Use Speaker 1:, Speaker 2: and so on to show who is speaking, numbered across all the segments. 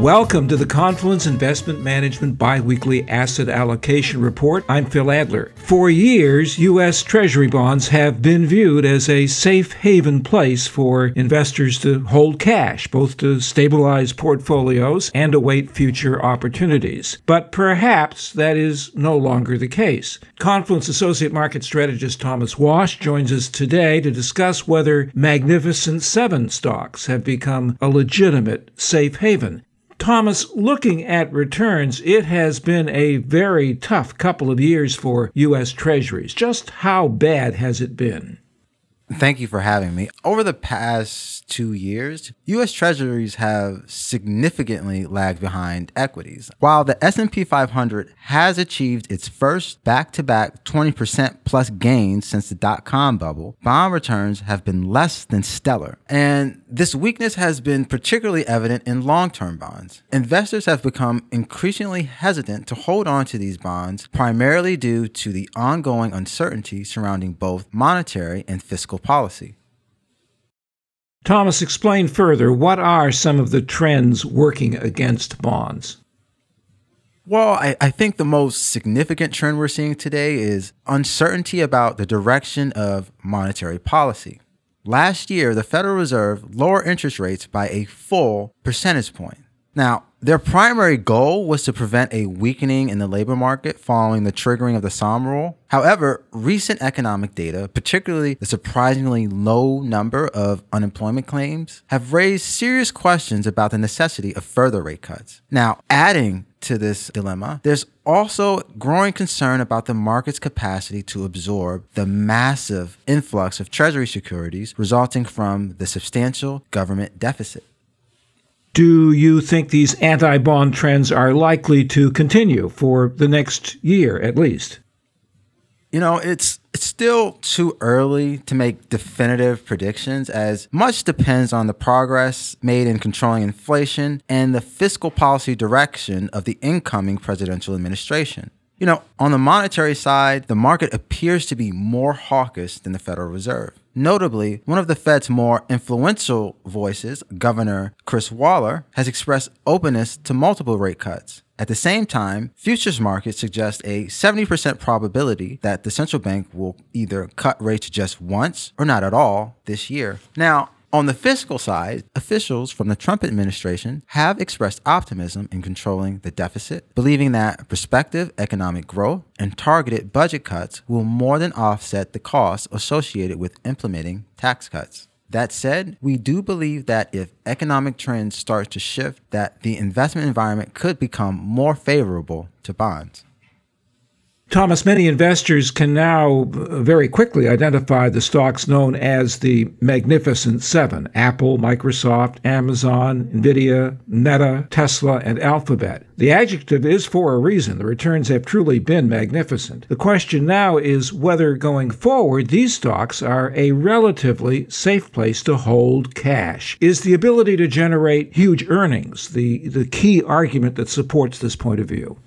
Speaker 1: Welcome to the Confluence Investment Management Biweekly Asset Allocation Report. I'm Phil Adler. For years, U.S. Treasury bonds have been viewed as a safe haven place for investors to hold cash, both to stabilize portfolios and await future opportunities. But perhaps that is no longer the case. Confluence Associate Market Strategist Thomas Wash joins us today to discuss whether Magnificent Seven stocks have become a legitimate safe haven. Thomas, looking at returns, it has been a very tough couple of years for U.S. Treasuries. Just how bad has it been?
Speaker 2: Thank you for having me. Over the past 2 years, U.S. Treasuries have significantly lagged behind equities. While the S&P 500 has achieved its first back-to-back 20% plus gains since the dot-com bubble, bond returns have been less than stellar. And this weakness has been particularly evident in long-term bonds. Investors have become increasingly hesitant to hold on to these bonds, primarily due to the ongoing uncertainty surrounding both monetary and fiscal policy.
Speaker 1: Thomas, explain further, what are some of the trends working against bonds?
Speaker 2: Well, I think the most significant trend we're seeing today is uncertainty about the direction of monetary policy. Last year, the Federal Reserve lowered interest rates by a full percentage point. Now, their primary goal was to prevent a weakening in the labor market following the triggering of the Sahm Rule. However, recent economic data, particularly the surprisingly low number of unemployment claims, have raised serious questions about the necessity of further rate cuts. Now, adding to this dilemma, there's also growing concern about the market's capacity to absorb the massive influx of Treasury securities resulting from the substantial government deficit.
Speaker 1: Do you think these anti-bond trends are likely to continue for the next year at least?
Speaker 2: You know, it's still too early to make definitive predictions, as much depends on the progress made in controlling inflation and the fiscal policy direction of the incoming presidential administration. You know, on the monetary side, the market appears to be more hawkish than the Federal Reserve. Notably, one of the Fed's more influential voices, Governor Chris Waller, has expressed openness to multiple rate cuts. At the same time, futures markets suggest a 70% probability that the central bank will either cut rates just once or not at all this year. Now, on the fiscal side, officials from the Trump administration have expressed optimism in controlling the deficit, believing that prospective economic growth and targeted budget cuts will more than offset the costs associated with implementing tax cuts. That said, we do believe that if economic trends start to shift, that the investment environment could become more favorable to bonds.
Speaker 1: Thomas, many investors can now very quickly identify the stocks known as the Magnificent Seven: Apple, Microsoft, Amazon, Nvidia, Meta, Tesla, and Alphabet. The adjective is for a reason. The returns have truly been magnificent. The question now is whether going forward these stocks are a relatively safe place to hold cash. Is the ability to generate huge earnings the key argument that supports this point of view?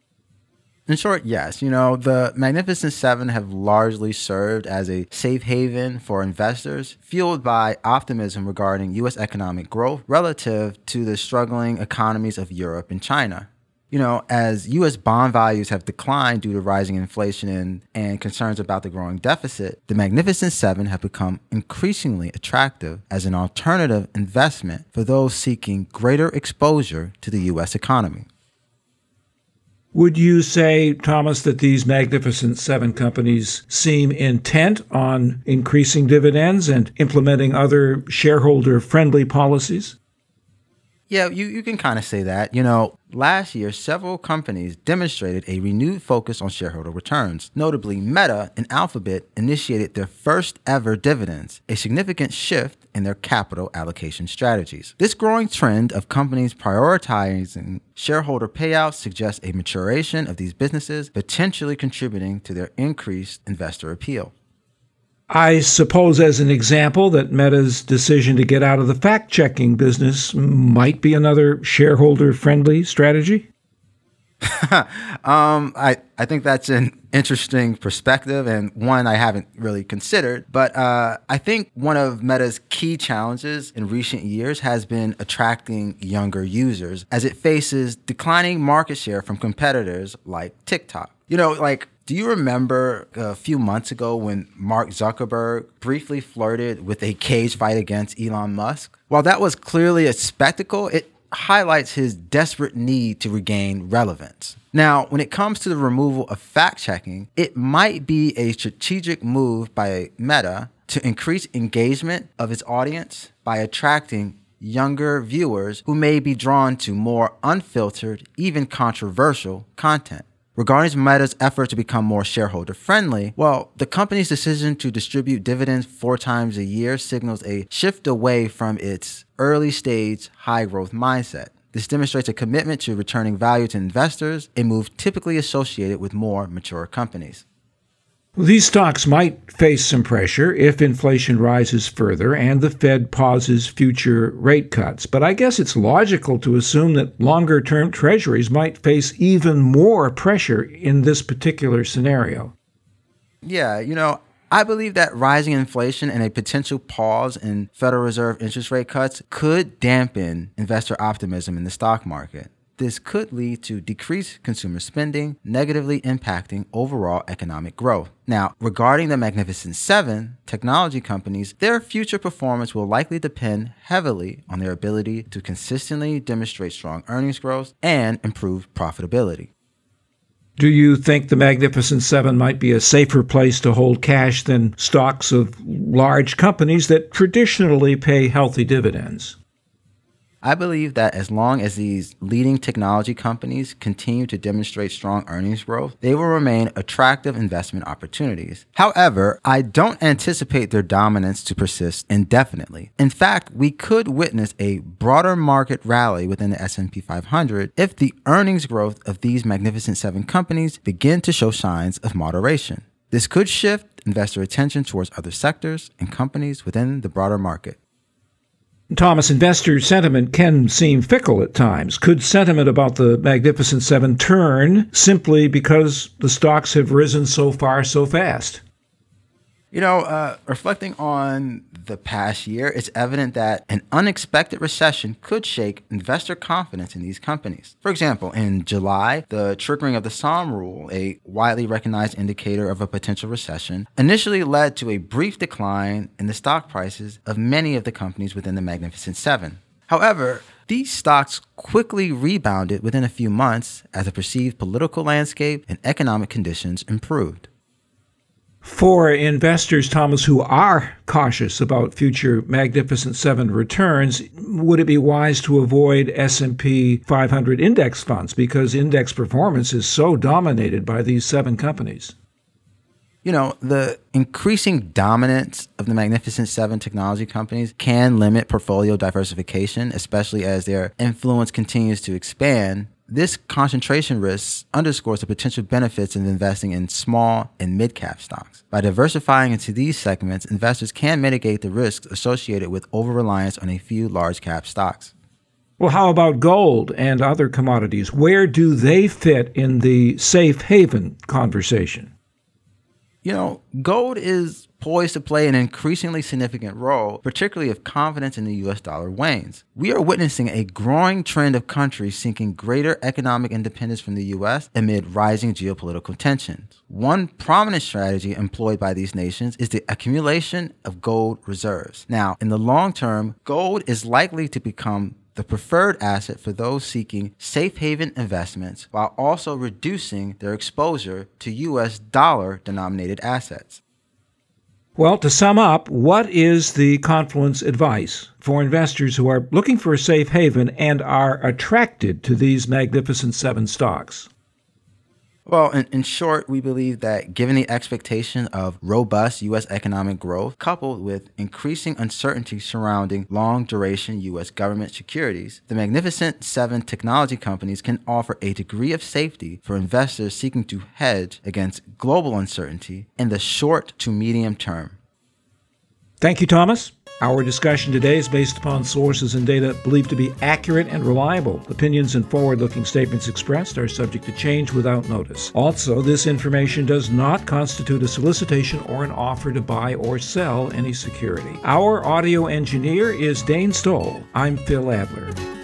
Speaker 2: In short, yes. You know, the Magnificent Seven have largely served as a safe haven for investors, fueled by optimism regarding U.S. economic growth relative to the struggling economies of Europe and China. You know, as U.S. bond values have declined due to rising inflation and concerns about the growing deficit, the Magnificent Seven have become increasingly attractive as an alternative investment for those seeking greater exposure to the U.S. economy.
Speaker 1: Would you say, Thomas, that these Magnificent Seven companies seem intent on increasing dividends and implementing other shareholder-friendly policies?
Speaker 2: Yeah, you can kind of say that. You know, last year, several companies demonstrated a renewed focus on shareholder returns. Notably, Meta and Alphabet initiated their first ever dividends, a significant shift in their capital allocation strategies. This growing trend of companies prioritizing shareholder payouts suggests a maturation of these businesses, potentially contributing to their increased investor appeal.
Speaker 1: I suppose, as an example, that Meta's decision to get out of the fact-checking business might be another shareholder-friendly strategy?
Speaker 2: I think that's an interesting perspective and one I haven't really considered. But I think one of Meta's key challenges in recent years has been attracting younger users as it faces declining market share from competitors like TikTok. Do you remember a few months ago when Mark Zuckerberg briefly flirted with a cage fight against Elon Musk? While that was clearly a spectacle, it highlights his desperate need to regain relevance. Now, when it comes to the removal of fact-checking, it might be a strategic move by Meta to increase engagement of its audience by attracting younger viewers who may be drawn to more unfiltered, even controversial content. Regarding Meta's effort to become more shareholder-friendly, well, the company's decision to distribute dividends 4 times a year signals a shift away from its early-stage, high-growth mindset. This demonstrates a commitment to returning value to investors, a move typically associated with more mature companies.
Speaker 1: These stocks might face some pressure if inflation rises further and the Fed pauses future rate cuts. But I guess it's logical to assume that longer-term treasuries might face even more pressure in this particular scenario.
Speaker 2: Yeah, I believe that rising inflation and a potential pause in Federal Reserve interest rate cuts could dampen investor optimism in the stock market. This could lead to decreased consumer spending, negatively impacting overall economic growth. Now, regarding the Magnificent Seven, technology companies, their future performance will likely depend heavily on their ability to consistently demonstrate strong earnings growth and improve profitability.
Speaker 1: Do you think the Magnificent Seven might be a safer place to hold cash than stocks of large companies that traditionally pay healthy dividends?
Speaker 2: I believe that as long as these leading technology companies continue to demonstrate strong earnings growth, they will remain attractive investment opportunities. However, I don't anticipate their dominance to persist indefinitely. In fact, we could witness a broader market rally within the S&P 500 if the earnings growth of these Magnificent Seven companies begin to show signs of moderation. This could shift investor attention towards other sectors and companies within the broader market.
Speaker 1: Thomas, investor sentiment can seem fickle at times. Could sentiment about the Magnificent Seven turn simply because the stocks have risen so far so fast?
Speaker 2: Reflecting on the past year, it's evident that an unexpected recession could shake investor confidence in these companies. For example, in July, the triggering of the Sahm rule, a widely recognized indicator of a potential recession, initially led to a brief decline in the stock prices of many of the companies within the Magnificent Seven. However, these stocks quickly rebounded within a few months as the perceived political landscape and economic conditions improved.
Speaker 1: For investors, Thomas, who are cautious about future Magnificent Seven returns, would it be wise to avoid S&P 500 index funds because index performance is so dominated by these 7 companies?
Speaker 2: The increasing dominance of the Magnificent Seven technology companies can limit portfolio diversification, especially as their influence continues to expand. This concentration risk underscores the potential benefits of investing in small and mid-cap stocks. By diversifying into these segments, investors can mitigate the risks associated with over-reliance on a few large-cap stocks.
Speaker 1: Well, how about gold and other commodities? Where do they fit in the safe haven conversation?
Speaker 2: Gold is poised to play an increasingly significant role, particularly if confidence in the U.S. dollar wanes. We are witnessing a growing trend of countries seeking greater economic independence from the U.S. amid rising geopolitical tensions. One prominent strategy employed by these nations is the accumulation of gold reserves. Now, in the long term, gold is likely to become the preferred asset for those seeking safe haven investments while also reducing their exposure to U.S. dollar-denominated assets.
Speaker 1: Well, to sum up, what is the Confluence advice for investors who are looking for a safe haven and are attracted to these Magnificent Seven stocks?
Speaker 2: Well, in short, we believe that given the expectation of robust U.S. economic growth, coupled with increasing uncertainty surrounding long-duration U.S. government securities, the Magnificent Seven technology companies can offer a degree of safety for investors seeking to hedge against global uncertainty in the short to medium term.
Speaker 1: Thank you, Thomas. Our discussion today is based upon sources and data believed to be accurate and reliable. Opinions and forward-looking statements expressed are subject to change without notice. Also, this information does not constitute a solicitation or an offer to buy or sell any security. Our audio engineer is Dane Stoll. I'm Phil Adler.